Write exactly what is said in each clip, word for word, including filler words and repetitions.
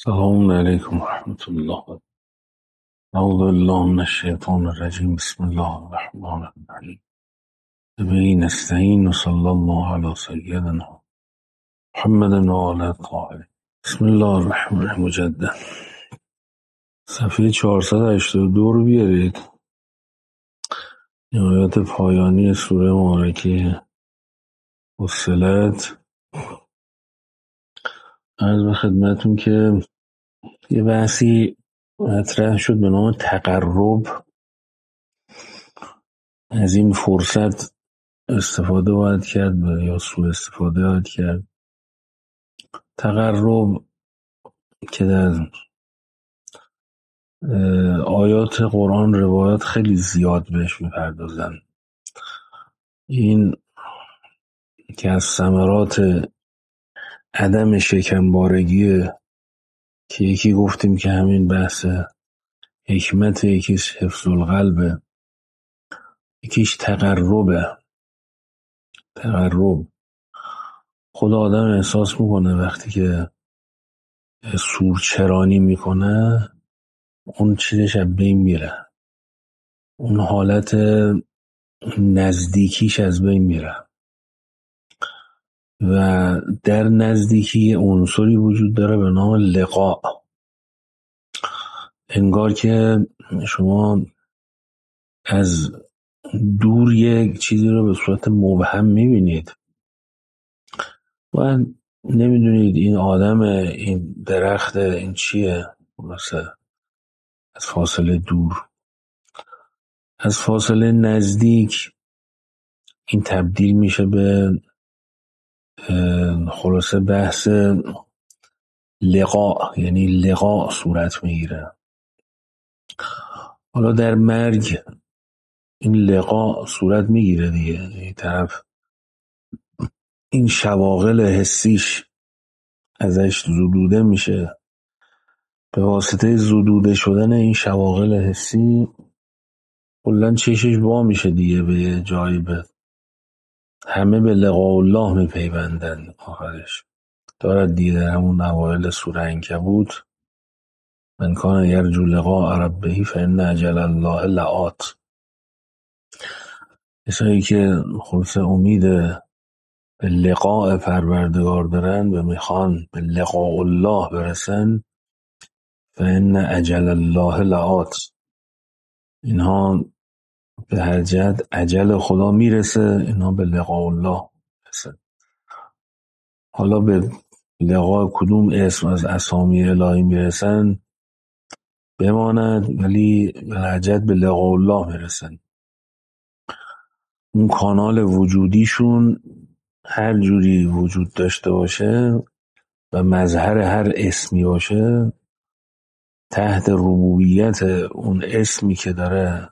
السلام علیکم و رحمت الله. اعوذ بالله من الشیطان الرجیم. بسم الله الرحمن الرحیم. به نستعین و صلی الله علی سیدنا محمد و آله الطاهرین. بسم الله الرحمن الرحیم. مجدد صفحه چهارصد و هشتاد و دو رو بیارید. آیات پایانی سوره مبارکه فصلت. عرض به خدمتون که یه بحثی مطرح شد به نام تقرب. از این فرصت استفاده باید کرد یا سوء استفاده باید کرد. تقرب که در آیات قرآن روایات خیلی زیاد بهش میپردازن. این که از ثمرات عدم شکمبارگی، که یکی گفتیم که همین بحث حکمت، یکیش حفظ القلبه، یکیش تقربه. تقرب خود آدم احساس میکنه وقتی که سورچرانی میکنه اون چیزش از بین میره، اون حالت نزدیکیش از بین میره و در نزدیکی عنصری وجود داره به نام لقاء. انگار که شما از دور یک چیزی رو به صورت مبهم میبینید و نمیدونید این آدم، این درخت، این چیه. مثلا از فاصله دور، از فاصله نزدیک این تبدیل میشه به خلاصه بحث لقاء، یعنی لقاء صورت میگیره. حالا در مرگ این لقاء صورت میگیره دیگه. این طرف این شواغل حسیش ازش زدوده میشه. به واسطه زدوده شدن این شواغل حسی کلاً چشش وا میشه دیگه به یه جایی، به همه به لقاء الله میپیوندن. آخرش دارد دیگه در همون اوایل سوره عنکبوت: من کان یرجو لقاء ربه فإن اجل الله لآت. کسایی که خلاص امید به لقاء پروردگار دارن و میخوان به لقاء الله برسن، فإن اجل الله لآت، اینها به هر جهت اجل خدا میرسه، اینها به لقاء الله برسن. حالا به لقاء کدوم اسم از اسامی الهی میرسن بماند، ولی به هر جهت به لقاء الله میرسن. اون کانال وجودیشون هر جوری وجود داشته باشه و مظهر هر اسمی باشه، تحت ربوبیت اون اسمی که داره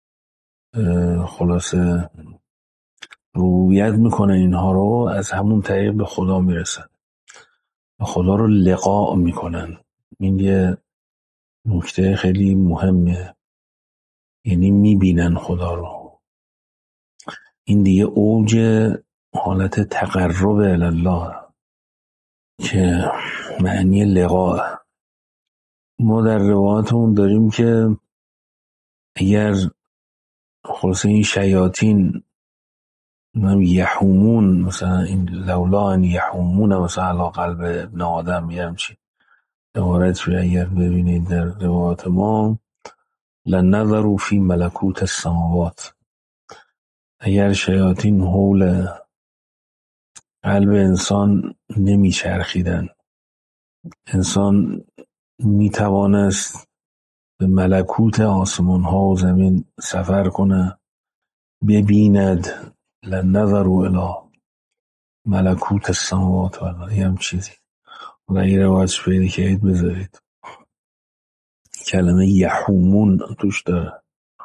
خلاصه ربوبیت میکنه اینها رو، از همون طریق به خدا میرسن و خدا رو لقاء میکنن. این یه نکته خیلی مهمه، یعنی میبینن خدا رو. این دیگه اوج حالت تقرب الله که معنی لقاء. ما در روایاتمون داریم که اگر خلاصه این شیاطین یحومون، مثلا این لولا ان یحومون مثلا علی قلب ابن آدم، میگم چی عبارت رو اگر ببینید در روایات ما: لنظروا فی ملکوت السماوات. اگر شیاطین حول قلب انسان نمیچرخیدن، انسان میتوانست به ملکوت آسمان ها و زمین سفر کنه، ببیند. لنظروا الی ملکوت السماوات والارض، یه هم چیزی. حالا این روایتش پیدا کنید بذارید، کلمه یحومون توش داره.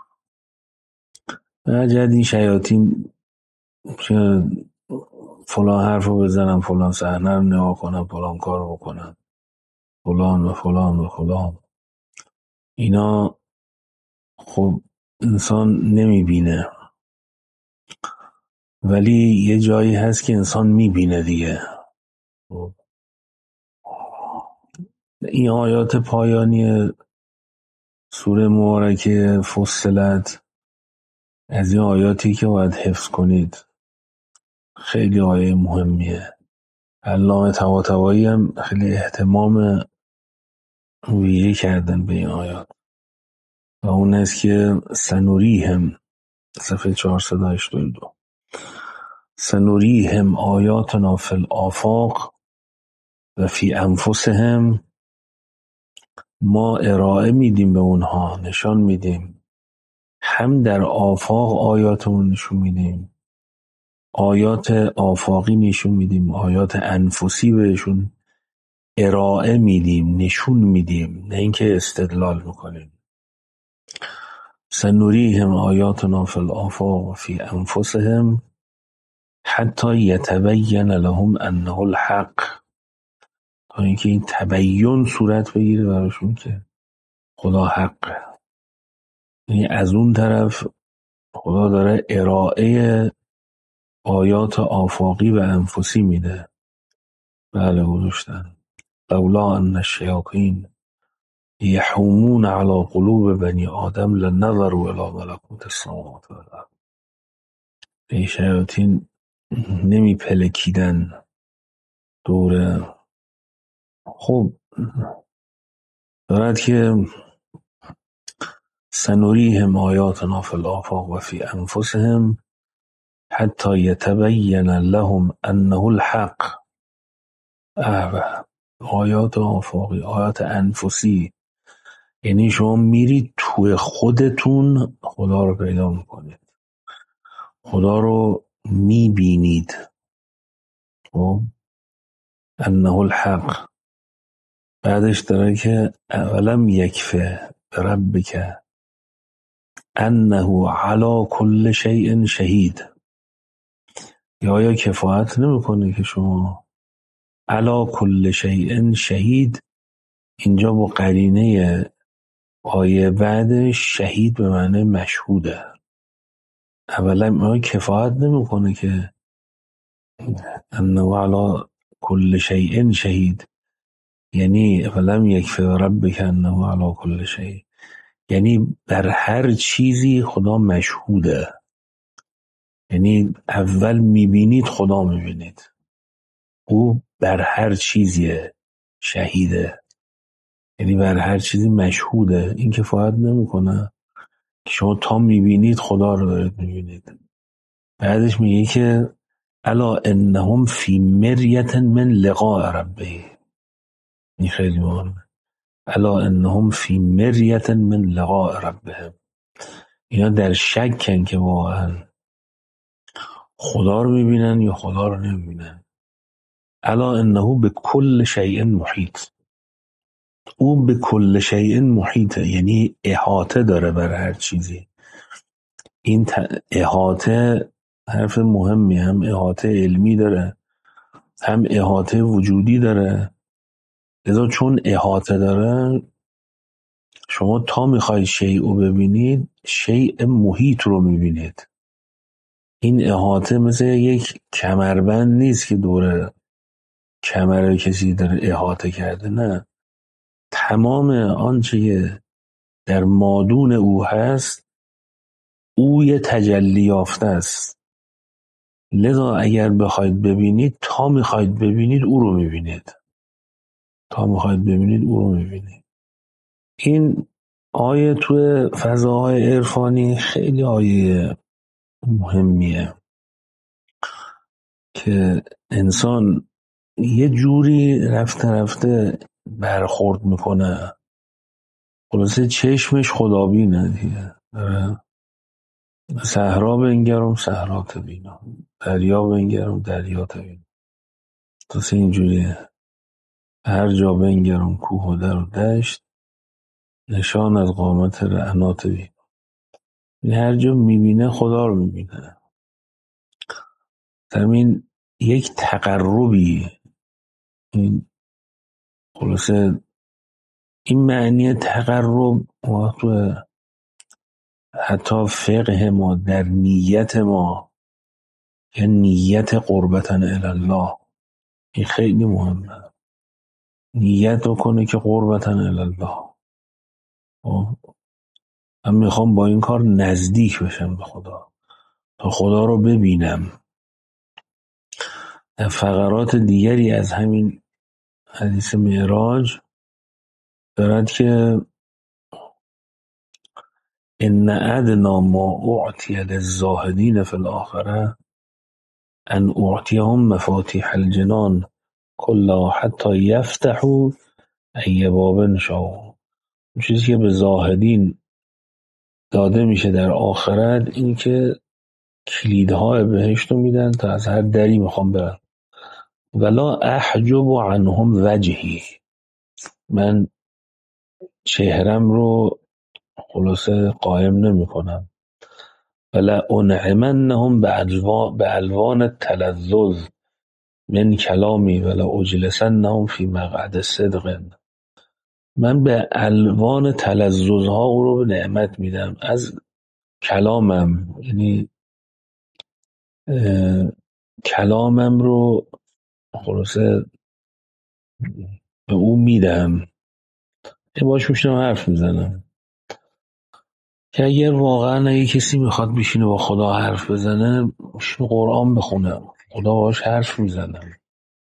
عجب این شیاطین که فلان حرف رو بزنم، فلان صحنه رو نگاه کنم، فلان کار رو بکنم، فلان و فلان و فلان، اینا خب انسان نمیبینه، ولی یه جایی هست که انسان میبینه دیگه. این آیات پایانی سوره مبارکه فصلت از این آیاتی که باید حفظ کنید. خیلی آیه مهمیه. علامه طباطبایی هم خیلی اهتمام ویژه کردن به این آیات و اون است که سنوریهم، صفحه چهارصد و هشتاد و دو، سنوریهم آیاتنا فی الآفاق و فی انفسهم، ما ارائه میدیم به اونها، نشان میدیم، هم در آفاق آیاتمون نشون میدیم، آیات آفاقی نشون میدیم، آیات انفسی بهشون ارائه میدیم، نشون میدیم، نه اینکه استدلال میکنیم. سنوریهم آیاتنا فی الآفاق و فی انفسهم حتی یتبین لهم انه الحق، تا اینکه این تبیین صورت بگیره براشون که خدا حقه. یعنی از اون طرف خدا داره ارائه آیات آفاقی و انفسی میده. بله گذاشتن لولا ان الشیاطین یحومون علی قلوب بنی آدم لنظروا الی ملکوت السماوات والارض. این شیاطین نمی پلکیدن دوره. خب دارد که سنوریهم آیاتنا فی الآفاق و فی انفسهم حتی یتبین لهم انه الحق. آیات آفاقی، آیات انفسی، یعنی شما میرید توی خودتون خدا رو پیدا میکنید، خدا رو میبینید. خب انه الحق. بعدش داره که اولم یکفه بربک انه علی کل شیء شهید. یا آیا کفایت نمیکنه که شما علی کل شیء شهید، اینجا با قرینه آیه بعدش شهید به معنی مشهوده. اولا ما کفایت نمیکنه که انه علی کل شیء شهید، یعنی ولم یکفی ربک انه علی کل شیء، یعنی بر هر چیزی خدا مشهوده. یعنی اول میبینید خدا میبینید، او بر هر چیزی شهیده، یعنی بر هر چیزی مشهوده. این کفایت نمیکنه که شما تا میبینید خدا رو دارید میبینید. بعدش میگه که الا انهم فی مریة من لقاء ربه. این خیلی مهمه. الا انهم فی مریة من لقاء ربهم. اینا در شکن که واقعا خدا رو میبینن یا خدا رو نمیبینن. الا انه به کل شیء محیط. او به کل شیء محیطه، یعنی احاطه داره بر هر چیزی. این احاطه حرف مهمی، هم احاطه علمی داره هم احاطه وجودی داره. لذا چون احاطه داره، شما تا میخواید شیء رو ببینید شیء محیط رو میبینید. این احاطه مثل یک کمربند نیست که دوره کمر کسی داره احاطه کرده، نه، تمام آنچه که در مادون او هست او یه تجلی یافته است. لذا اگر بخواید ببینید، تا میخواید ببینید او رو میبینید، تا میخواید ببینید او رو میبینید. این آیه توی فضاهای عرفانی خیلی آیه مهمیه که انسان یه جوری رفته رفته برخورد میکنه، خلاصه چشمش خدابینه دیگه. صحرا بنگرم صحرا بینم، دریا بنگرم دریا بینم. تو اینجوریه، هر جا بنگرم کوه و در و دشت، نشان از قامت رعنات بینم. هر جا میبینه خدا رو میبینه. همین یک تقربی، این خلاصه این معنی تقرب تو حتی فقه ما در نیت ما، یا نیت قربتن الی الله، این خیلی مهمه. نیت بکنه که قربتن الله، خب من میخوام با این کار نزدیک بشم به خدا، تا خدا رو ببینم. در فقرات دیگری از همین حدیث معراج دارد که ان ادنا ما اعطی للزاهدین فی الاخره ان اعطیهم مفاتیح الجنان کلا حتی یفتحوا ای باب شاءوا. اون چیزی که به زاهدین داده میشه در آخرت این که کلیدهای بهشت رو میدن تا از هر دری میخوام برن. ولا احجب عنهم وجهی، من چهرم رو خلاصه قایم نمی کنم. ولا انعمنهم به الوان التلذذ من کلامی ولا اجلسنهم فی مقعد صدق، من به الوان تلذذها او رو نعمت میدم از کلامم، یعنی کلامم رو خلاصه به او میدم، یه باش میشنم حرف میزنم. که اگر واقعا اگه کسی میخواد بشینه با خدا حرف بزنه بشینه قرآن بخونه، خدا باش حرف میزنه.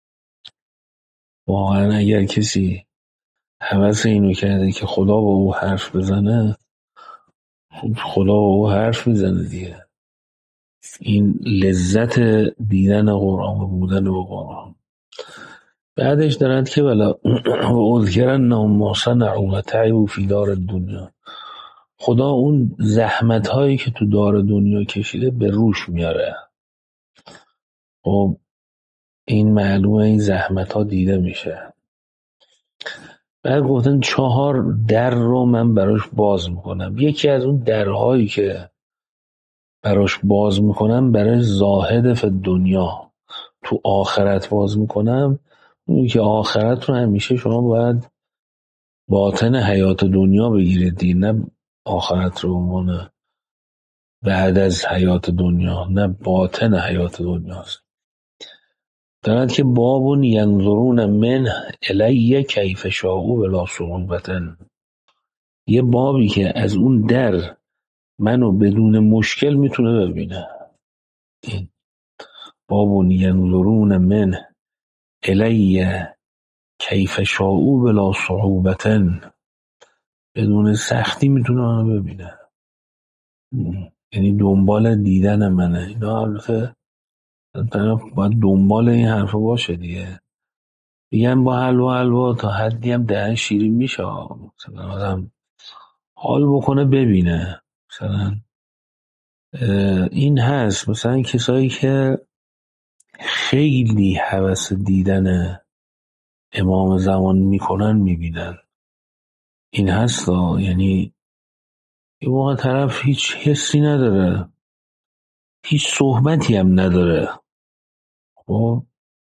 واقعا اگر کسی هوس اینو کرده که خدا با او حرف بزنه، خدا با او حرف میزنه دیگه. این لذت دیدن قرآن و بودن با قرآن. بعدش دارد که بلا و اذکرنهم ما صنعوا و تعبوا فی دار الدنیا، خدا اون زحمت هایی که تو دار دنیا کشیده به روش میاره. خب این معلومه این زحمت ها دیده میشه. بعد گفتن چهار در رو من براش باز میکنم. یکی از اون درهایی که براش باز میکنم برای زاهد فی دنیا، تو آخرت باز میکنم. اون که آخرت رو همیشه شما باید باطن حیات دنیا بگیرید، نه آخرت رو عنوان بعد از حیات دنیا، نه باطن حیات دنیاست. دارد که بابون ینظرون من الی کیف شاءوا بلا صعوبتن، یه بابی که از اون در منو بدون مشکل میتونه ببینه. این بابون ینظرون من الی کیف شاءوا بلا صعوبتن، بدون سختی میتونه منو ببینه. یعنی دنبال دیدن منه. اینا البته طرف باید دنبال این حرف باشه دیگه. میگن با حلوا حلوا تا حدی هم دهن شیرین میشه، مثلا آدم حال بکنه ببینه. مثلا این هست، مثلا کسایی که خیلی هوس دیدن امام زمان میکنن میبینن، این هست. یعنی یه موقع طرف هیچ حسی نداره، هیچ صحبتی هم نداره. خب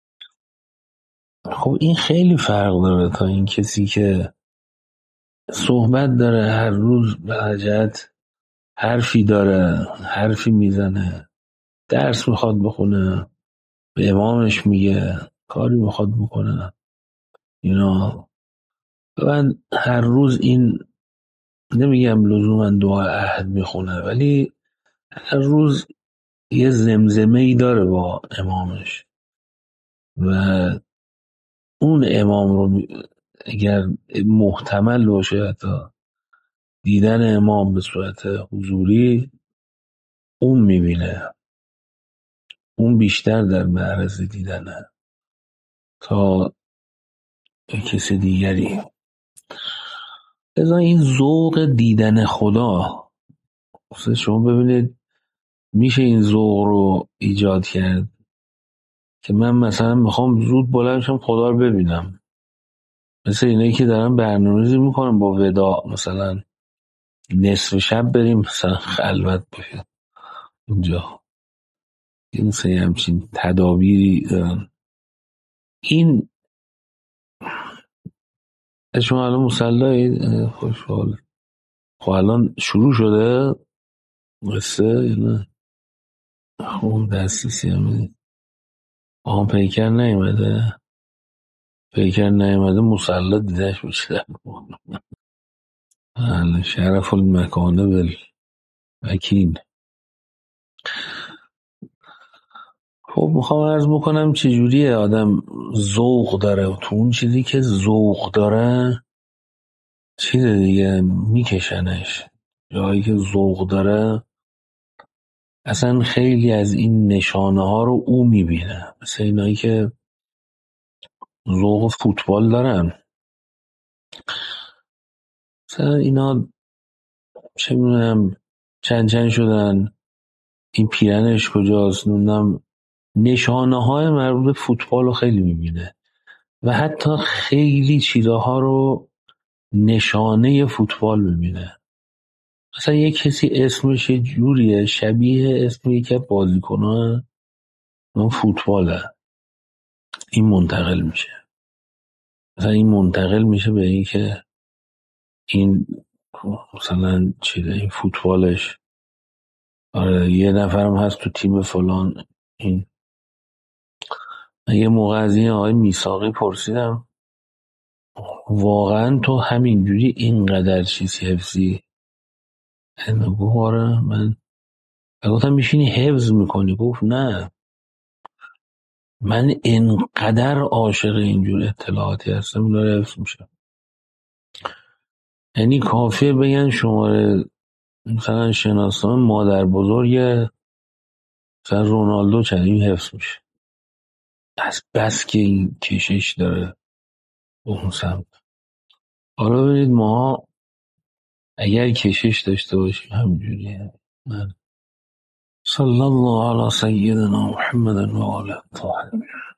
خب این خیلی فرق داره تا این کسی که صحبت داره، هر روز به حاجت حرفی داره، حرفی میزنه، درس میخواد بخونه، به امامش میگه، کاری میخواد بکنه. اینا من هر روز این نمیگم لزوما دعا عهد میخونه، ولی هر روز یه زمزمه ای داره با امامش و اون امام رو اگر محتمل باشه حتی دیدن امام به صورت حضوری، اون میبینه، اون بیشتر در معرض دیدنه تا کسی دیگری. لذا این ذوق دیدن خدا، شما ببینید میشه این ذوق رو ایجاد کرد که من مثلا میخوام زود بلند شم خدا رو ببینم، مثل اینایی که دارن برنامه‌ریزی میکنن با وداع، مثلا نصف شب بریم مثلا خلوت باشه اونجا، این مثلا همچین تدابیری دارن. این شما الان مسلحید خوشحال، خب الان شروع شده قصه یا نه؟ خب دسترسی هم آن پیکر نیومده. پیکر نیامده مسلا دیدش بشه. بله، شرف المکانه بالمکین. خب میخوام عرض بکنم چجوریه آدم ذوق داره و تو اون چیزی که ذوق داره چیز دیگه میکشنش. جایی که ذوق داره اصلا خیلی از این نشانه ها رو او میبینه، مثل اینایی که ذوق فوتبال دارن. مثلا اینا چه میدونم چند چند شدن، این پیرنش کجاست، نمیدونم نشانه های مربوط به فوتبال رو خیلی میبینه و حتی خیلی چیزها رو نشانه فوتبال میبینه. مثلا یه کسی اسمش یه جوریه شبیه اسم یکی از بازیکن‌ها اون فوتباله، این منتقل میشه. مثلا این منتقل میشه به این که این مثلا چیه این فوتبالش، آره یه نفرم هست تو تیم فلان. این یه موقع از این آقای میثاقی پرسیدم واقعا تو همینجوری اینقدر چیز حفظی؟ گفت آره. من گفتم میشینی حفظ میکنی؟ گفت نه، من اینقدر عاشق اینجور اطلاعاتی هستم داره حفظ میشه. یعنی کافیه بگن شماره مثلا شناسان مادر بزرگ مثلا رونالدو چند این حفظ میشه، از بس که این کشش داره به اون سمت. حالا ببینید ما اگر کشش داشته باشیم همینجوریه. من صلی الله علی سیدنا محمد و آله الطاهرین.